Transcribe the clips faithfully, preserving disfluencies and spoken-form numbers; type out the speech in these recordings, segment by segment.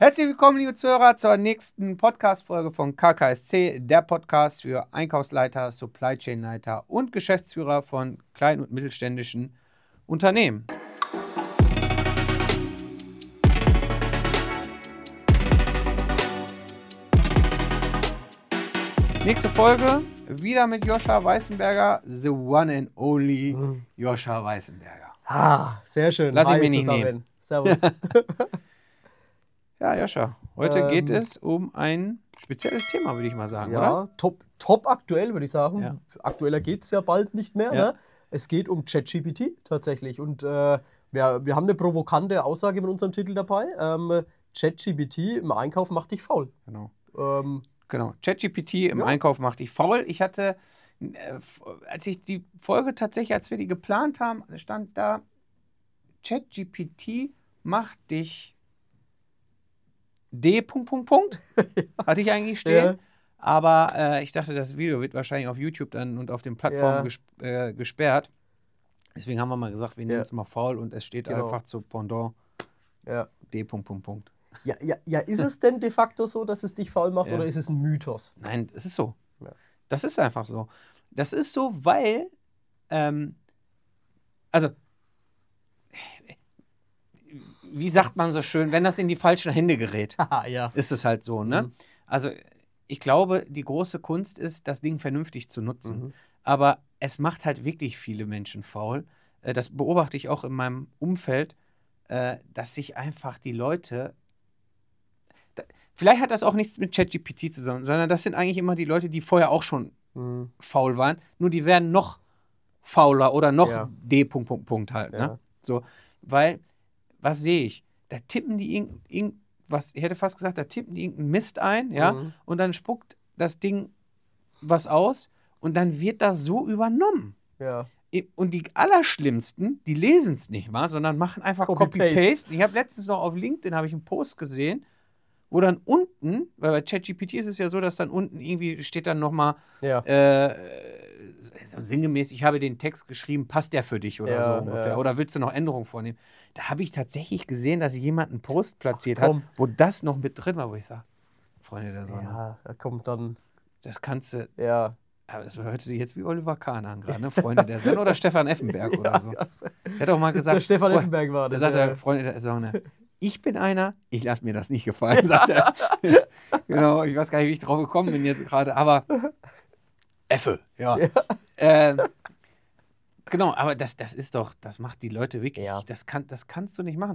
Herzlich willkommen, liebe Zuhörer, zur nächsten Podcast-Folge von K K S C, der Podcast für Einkaufsleiter, Supply Chain Leiter und Geschäftsführer von kleinen und mittelständischen Unternehmen. Nächste Folge, wieder mit Joscha Weißenberger, the one and only mhm. Joscha Weißenberger. Ah, sehr schön. Lass Hi ihn mir nicht zusammen. nehmen. Servus. Ja, Joscha, heute ähm, geht es um ein spezielles Thema, würde ich mal sagen, ja, oder? Top, top aktuell, würde ich sagen. Ja. Aktueller geht es ja bald nicht mehr. Ja. Ne? Es geht um ChatGPT tatsächlich. Und äh, wir, wir haben eine provokante Aussage mit unserem Titel dabei. Ähm, ChatGPT im Einkauf macht dich faul. Genau. Ähm, genau. ChatGPT im ja. Einkauf macht dich faul. Ich hatte, äh, als ich die Folge tatsächlich, als wir die geplant haben, stand da, ChatGPT macht dich D. Punkt, Punkt, Punkt. Hatte ich eigentlich stehen. Ja. Aber äh, ich dachte, das Video wird wahrscheinlich auf YouTube dann und auf den Plattformen ja. gesp- äh, gesperrt. Deswegen haben wir mal gesagt, wir nennen ja. es mal faul und es steht genau. einfach zu Pendant ja. D. Punkt, Punkt, Punkt. Ja, ja, ja, ist es denn de facto so, dass es dich faul macht ja. oder ist es ein Mythos? Nein, es ist so. Ja. Das ist einfach so. Das ist so, weil, ähm, also, wie sagt man so schön, wenn das in die falschen Hände gerät, ja. ist es halt so, ne? Mhm. Also ich glaube, die große Kunst ist, das Ding vernünftig zu nutzen. Mhm. Aber es macht halt wirklich viele Menschen faul. Das beobachte ich auch in meinem Umfeld, dass sich einfach die Leute, vielleicht hat das auch nichts mit ChatGPT zusammen, sondern das sind eigentlich immer die Leute, die vorher auch schon mhm. faul waren, nur die werden noch fauler oder noch ja. D. Punkt, Punkt, Punkt halt, ja. ne? So, weil was sehe ich? Da tippen die irgendwas, ich hätte fast gesagt, da tippen die irgendeinen Mist ein, ja, mhm. und dann spuckt das Ding was aus und dann wird das so übernommen. Ja. Und die Allerschlimmsten, die lesen es nicht mal, sondern machen einfach Copy-Paste. Copy ich habe letztens noch auf LinkedIn habe ich einen Post gesehen, wo dann unten, weil bei ChatGPT ist es ja so, dass dann unten irgendwie steht dann nochmal ja. äh, so sinngemäß, ich habe den Text geschrieben, passt der für dich oder ja, so ungefähr? Ja. Oder willst du noch Änderungen vornehmen? Da habe ich tatsächlich gesehen, dass jemand einen Post platziert Ach, hat, wo das noch mit drin war, wo ich sage, Freunde der Sonne. Ja, da kommt dann... Das kannst du... Ja. Aber das hörte sich jetzt wie Oliver Kahn an gerade, ne? Freunde der Sonne oder Stefan Effenberg oder so. Ja. Der hat auch mal gesagt... Der Stefan Effenberg war das. Der sagt er, Freunde der Sonne, ich bin einer, ich lasse mir das nicht gefallen, sagt er. Genau, ich weiß gar nicht, wie ich drauf gekommen bin jetzt gerade, aber... Effe, ja. ja. Ähm, genau, aber das, das ist doch, das macht die Leute wirklich, ja. das, kann, das kannst du nicht machen.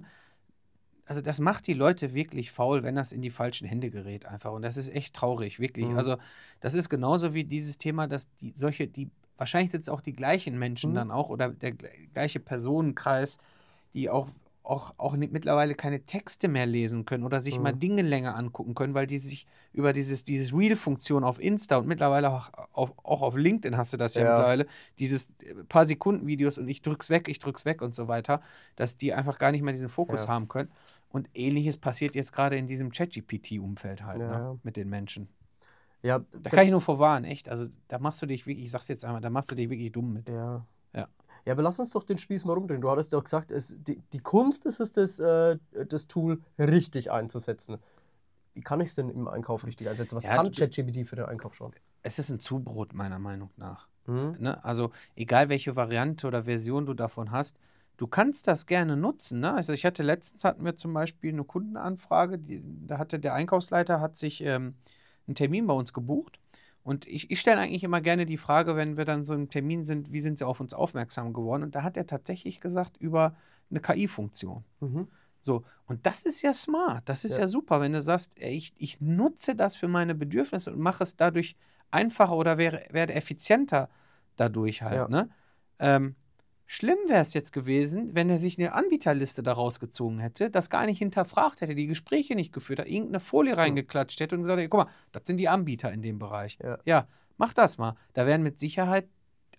Also das macht die Leute wirklich faul, wenn das in die falschen Hände gerät einfach. Und das ist echt traurig, wirklich. Mhm. Also das ist genauso wie dieses Thema, dass die solche, die, wahrscheinlich sind es auch die gleichen Menschen mhm. dann auch oder der gleiche Personenkreis, die auch auch, auch nicht, mittlerweile keine Texte mehr lesen können oder sich mhm. mal Dinge länger angucken können, weil die sich über dieses, dieses Reel-Funktion auf Insta und mittlerweile auch auf, auch auf LinkedIn hast du das ja, ja mittlerweile, dieses paar Sekunden Videos und ich drück's weg, ich drück's weg und so weiter, dass die einfach gar nicht mehr diesen Fokus ja. haben können. Und Ähnliches passiert jetzt gerade in diesem ChatGPT-Umfeld halt, ja. ne, mit den Menschen. Ja, da kann ich nur vorwarnen, echt. Also da machst du dich wirklich, ich sag's jetzt einmal, da machst du dich wirklich dumm mit. Ja. Ja. Ja, aber lass uns doch den Spieß mal rumdrehen. Du hattest ja auch gesagt, es, die, die Kunst ist es, das, äh, das Tool richtig einzusetzen. Wie kann ich es denn im Einkauf richtig einsetzen? Was ja, kann ChatGPT für den Einkauf schon? Es ist ein Zubrot, meiner Meinung nach. Mhm. Ne? Also egal, welche Variante oder Version du davon hast, du kannst das gerne nutzen. Ne? Also ich hatte letztens, hatten wir zum Beispiel eine Kundenanfrage, die, da hatte der Einkaufsleiter hat sich ähm, einen Termin bei uns gebucht. Und ich, ich stelle eigentlich immer gerne die Frage, wenn wir dann so im Termin sind, wie sind sie auf uns aufmerksam geworden? Und da hat er tatsächlich gesagt, über eine K I-Funktion. Mhm. So, und das ist ja smart, das ist ja, ja super, wenn du sagst, ey, ich, ich nutze das für meine Bedürfnisse und mache es dadurch einfacher oder wäre, werde effizienter dadurch halt. Ja. Ne? Ähm, Schlimm wäre es jetzt gewesen, wenn er sich eine Anbieterliste daraus gezogen hätte, das gar nicht hinterfragt hätte, die Gespräche nicht geführt hat, irgendeine Folie hm. reingeklatscht hätte und gesagt hätte, guck mal, das sind die Anbieter in dem Bereich. Ja, ja mach das mal. Da werden mit Sicherheit,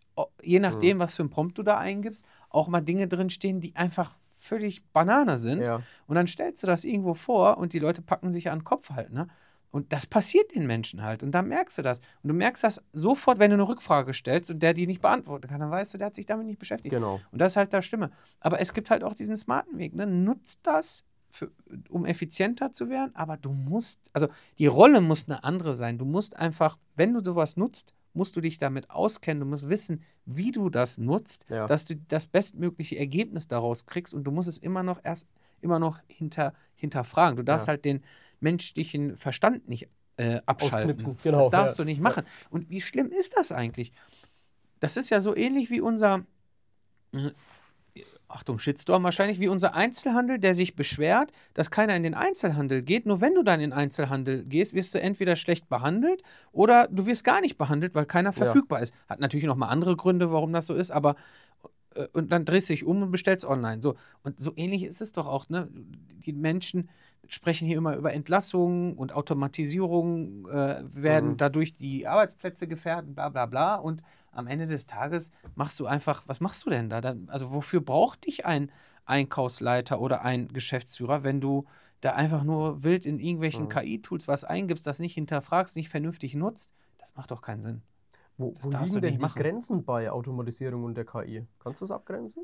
je nachdem, hm. was für ein Prompt du da eingibst, auch mal Dinge drinstehen, die einfach völlig Banane sind. Ja. Und dann stellst du das irgendwo vor und die Leute packen sich an den Kopf halt, ne? Und das passiert den Menschen halt. Und da merkst du das. Und du merkst das sofort, wenn du eine Rückfrage stellst und der die nicht beantworten kann. Dann weißt du, der hat sich damit nicht beschäftigt. Genau. Und das ist halt das Schlimme. Aber es gibt halt auch diesen smarten Weg. Ne? Nutzt das für, um effizienter zu werden, aber du musst, also die Rolle muss eine andere sein. Du musst einfach, wenn du sowas nutzt, musst du dich damit auskennen, du musst wissen, wie du das nutzt, Ja. dass du das bestmögliche Ergebnis daraus kriegst und du musst es immer noch erst, immer noch hinter, hinterfragen. Du darfst Ja. halt den menschlichen Verstand nicht äh, abschalten. Ausknipsen, genau, Das darfst ja. du nicht machen. Und wie schlimm ist das eigentlich? Das ist ja so ähnlich wie unser, äh, Achtung, Shitstorm wahrscheinlich, wie unser Einzelhandel, der sich beschwert, dass keiner in den Einzelhandel geht. Nur wenn du dann in den Einzelhandel gehst, wirst du entweder schlecht behandelt oder du wirst gar nicht behandelt, weil keiner verfügbar ist. Hat natürlich noch mal andere Gründe, warum das so ist, aber äh, und dann drehst du dich um und bestellst online. So. Und so ähnlich ist es doch auch, ne? Die Menschen sprechen hier immer über Entlassungen und Automatisierung, äh, werden Mhm. dadurch die Arbeitsplätze gefährdet, bla bla bla. Und am Ende des Tages machst du einfach, was machst du denn da? da also wofür braucht dich ein Einkaufsleiter oder ein Geschäftsführer, wenn du da einfach nur wild in irgendwelchen Mhm. K I-Tools was eingibst, das nicht hinterfragst, nicht vernünftig nutzt? Das macht doch keinen Sinn. Wo, Das wo darfst liegen du denn nicht die machen. Grenzen bei Automatisierung und der K I? Kannst du das abgrenzen?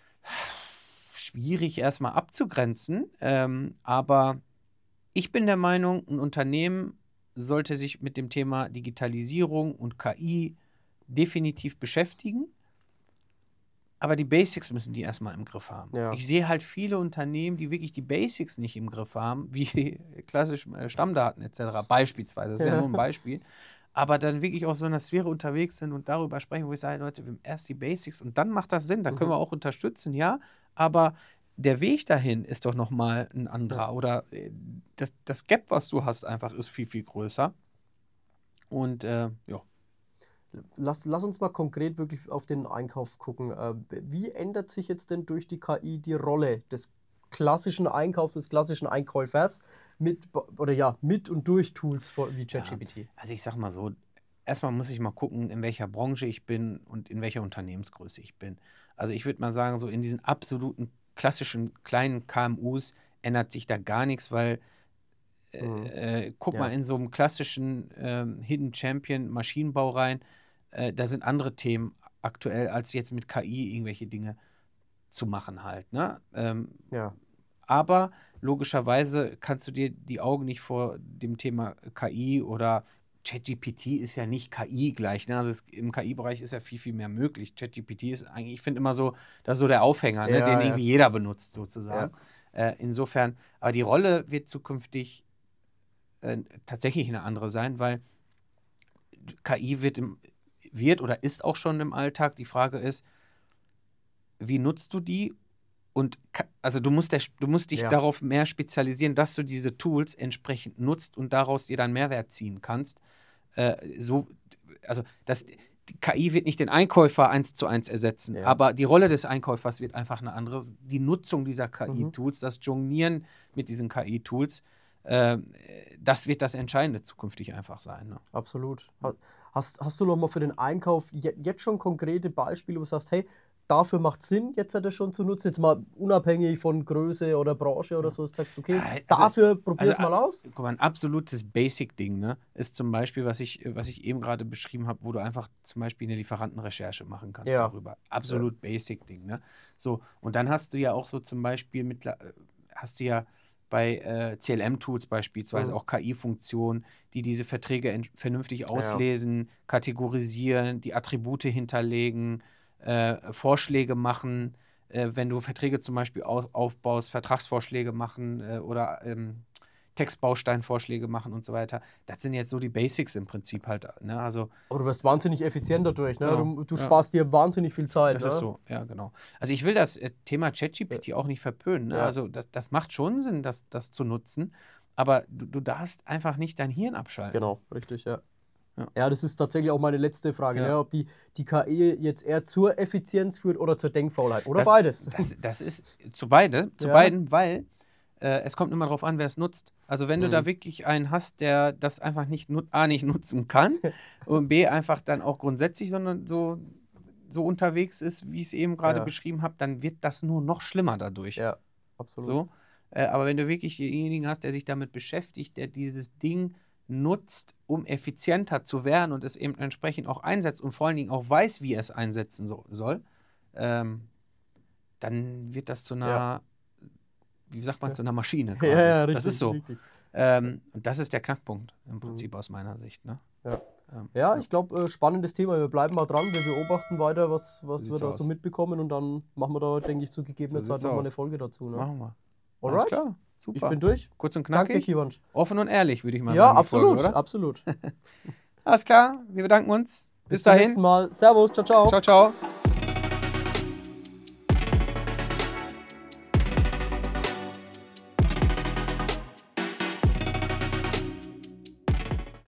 Schwierig erstmal abzugrenzen, ähm, aber ich bin der Meinung, ein Unternehmen sollte sich mit dem Thema Digitalisierung und K I definitiv beschäftigen, aber die Basics müssen die erstmal im Griff haben. Ja. Ich sehe halt viele Unternehmen, die wirklich die Basics nicht im Griff haben, wie klassisch äh, Stammdaten et cetera. Beispielsweise, das ist ja Ja. nur ein Beispiel, aber dann wirklich auch so in der Sphäre unterwegs sind und darüber sprechen, wo ich sage, Leute, wir haben erst die Basics und dann macht das Sinn, da können Mhm. wir auch unterstützen, ja, aber der Weg dahin ist doch nochmal ein anderer Ja. oder äh, das, das Gap, was du hast, einfach ist viel, viel größer. Und äh, ja, Lass, lass uns mal konkret wirklich auf den Einkauf gucken. Äh, Wie ändert sich jetzt denn durch die K I die Rolle des klassischen Einkaufs, des klassischen Einkäufers mit oder ja, mit und durch Tools vor- wie ja, ChatGPT? also ich sag mal so, erstmal muss ich mal gucken, in welcher Branche ich bin und in welcher Unternehmensgröße ich bin. Also ich würde mal sagen, so in diesen absoluten klassischen kleinen K M Us ändert sich da gar nichts, weil Mhm. äh, guck Ja. mal in so einem klassischen ähm, Hidden Champion Maschinenbau rein, äh, da sind andere Themen aktuell, als jetzt mit K I irgendwelche Dinge zu machen halt, ne? Ähm, Ja. aber logischerweise kannst du dir die Augen nicht vor dem Thema K I oder ChatGPT ist ja nicht K I gleich, ne? Also es, im K I-Bereich ist ja viel, viel mehr möglich. ChatGPT ist eigentlich, ich finde immer so, das ist so der Aufhänger, ne? Ja, Den ja. irgendwie jeder benutzt Ja. sozusagen. Äh, insofern, aber die Rolle wird zukünftig äh, tatsächlich eine andere sein, weil K I wird, im, wird oder ist auch schon im Alltag. Die Frage ist, wie nutzt du die? Und ka- also du musst, der, du musst dich Ja. darauf mehr spezialisieren, dass du diese Tools entsprechend nutzt und daraus dir dann Mehrwert ziehen kannst. Äh, so, also das, die K I wird nicht den Einkäufer eins zu eins ersetzen, Ja. aber die Rolle des Einkäufers wird einfach eine andere. Die Nutzung dieser Mhm. K I-Tools, das Jonglieren mit diesen K I-Tools, äh, das wird das Entscheidende zukünftig einfach sein. Ne? Absolut. Ha- Hast, hast du noch mal für den Einkauf je, jetzt schon konkrete Beispiele, wo du sagst, hey, dafür macht Sinn, jetzt hat er schon zu nutzen, jetzt mal unabhängig von Größe oder Branche oder so, dass du sagst, okay, Ja, also- dafür probier's also, mal aus? Guck mal, ein absolutes Basic-Ding, ne, ist zum Beispiel, was ich, was ich eben gerade beschrieben habe, wo du einfach zum Beispiel eine Lieferantenrecherche machen kannst Ja. darüber. Absolut Basic-Ding, ne? So, und dann hast du ja auch so zum Beispiel mit, hast du ja bei äh, C L M-Tools beispielsweise Mhm. auch K I-Funktionen, die diese Verträge ent- vernünftig auslesen, kategorisieren, die Attribute hinterlegen, äh, Vorschläge machen, äh, wenn du Verträge zum Beispiel au- aufbaust, Vertragsvorschläge machen äh, oder ähm, Textbausteinvorschläge machen und so weiter. Das sind jetzt so die Basics im Prinzip halt. Ne? Also Aber du wirst wahnsinnig effizient dadurch, ne? Genau, Du, du ja. sparst dir wahnsinnig viel Zeit, das ne? ist so, ja, genau. Also ich will das äh, Thema ChatGPT auch nicht verpönen. Ne? Ja. Also das, das macht schon Sinn, das, das zu nutzen, aber du, du darfst einfach nicht dein Hirn abschalten. Genau, richtig, ja. Ja. Ja, das ist tatsächlich auch meine letzte Frage, Ja. ne? Ob die, die K I jetzt eher zur Effizienz führt oder zur Denkfaulheit. Oder Das, beides. Das, das ist zu beide, zu Ja. beiden, weil äh, es kommt immer darauf an, wer es nutzt. Also wenn du Mhm. da wirklich einen hast, der das einfach nicht nut- A nicht nutzen kann und B einfach dann auch grundsätzlich, sondern so, so unterwegs ist, wie ich es eben gerade Ja. beschrieben habe, dann wird das nur noch schlimmer dadurch. Ja, absolut. So. Äh, aber wenn du wirklich denjenigen hast, der sich damit beschäftigt, der dieses Ding nutzt, um effizienter zu werden und es eben entsprechend auch einsetzt und vor allen Dingen auch weiß, wie er es einsetzen so, soll, ähm, dann wird das zu einer Ja. wie sagt man, zu einer Maschine quasi. Ja, ja, richtig, das ist so. richtig. Ähm, und das ist der Knackpunkt im Prinzip aus meiner Sicht. Ne? Ja. Ähm, Ja, ich glaube, äh, spannendes Thema. Wir bleiben mal dran, wir beobachten weiter, was, was So wir sieht's da aus. so mitbekommen und dann machen wir da, denke ich, zu gegebener So Zeit sieht's nochmal aus. eine Folge dazu. Ne? Machen wir. Alles Alright, klar, super. ich bin durch. Kurz und Danke, knackig. Kiwansch. Offen und ehrlich, würde ich mal Ja, sagen. die absolut, Folge, oder? absolut. Alles klar, wir bedanken uns. Bis, Bis zum dahin. nächsten Mal. Servus, ciao, ciao. Ciao, ciao.